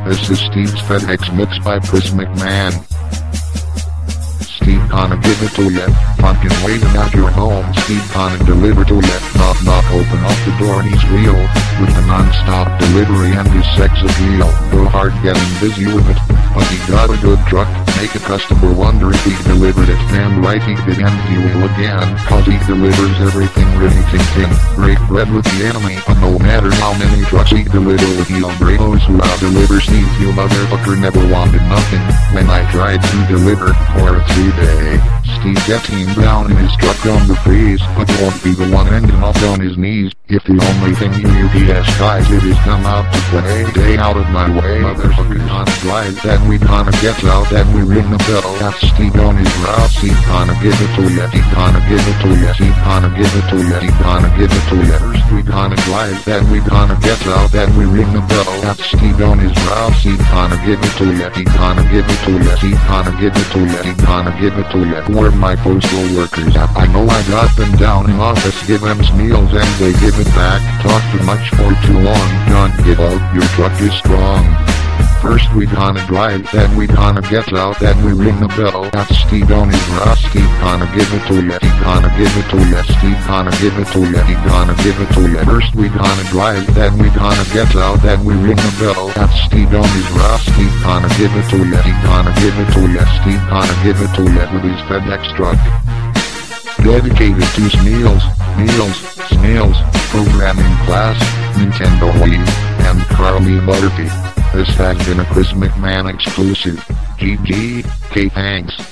This is Steve's FedEx Mix by Chris McMahon. Steve gonna give it to ya, pumpkin waving at your home. Steve gonna deliver to ya, knock knock, open up the door, he's real, with a non-stop delivery and his sex appeal. Go hard getting busy with it, but he got a good truck, make a customer wonder if he delivered it. Damn right he did, and he will again, cause he delivers everything really ting. Break bread with the enemy, but no matter how many trucks he delivers, he'll break those who out-deliver Steve. You motherfucker never wanted nothing when I tried to deliver for a 3-day. Steve gets him down in his truck on the freeze, but won't be the one ending up on his knees. If the only thing you UPS guys did is come out to play, stay out of my way. Motherfucker gonna drive, then we gonna get out, then we ring the bell. That's Steve on his route. Steve gonna give it to ya, he gonna give it to ya, Steve gonna give it to ya, he gonna give it to ya. First we gonna drive, then we gonna get out, then we ring the bell. That's Steve on his route. Steve gonna give it to ya, he gonna give it to ya, Steve gonna give it to ya, he gonna give it to ya. Where my postal workers at? I know I got them down in office, give them meals and they give it back. Talk too much for too long, don't give up, your truck is strong. First we gonna drive, then we gonna get out, then we ring the bell. That's Steve on his route. Steve gonna give it to ya, he gonna give it to ya, Steve gonna give it to ya, he gonna give it to ya. First we gonna drive, then we gonna get out, then we ring the bell. That's Steve on his route. Steve gonna give it to ya, he gonna give it to ya, Steve gonna give it to ya with his FedEx truck. Dedicated to Snails, programming class, Nintendo Wii, and Carly Murphy. This has been a Chris McMahon exclusive. GG, K thanks.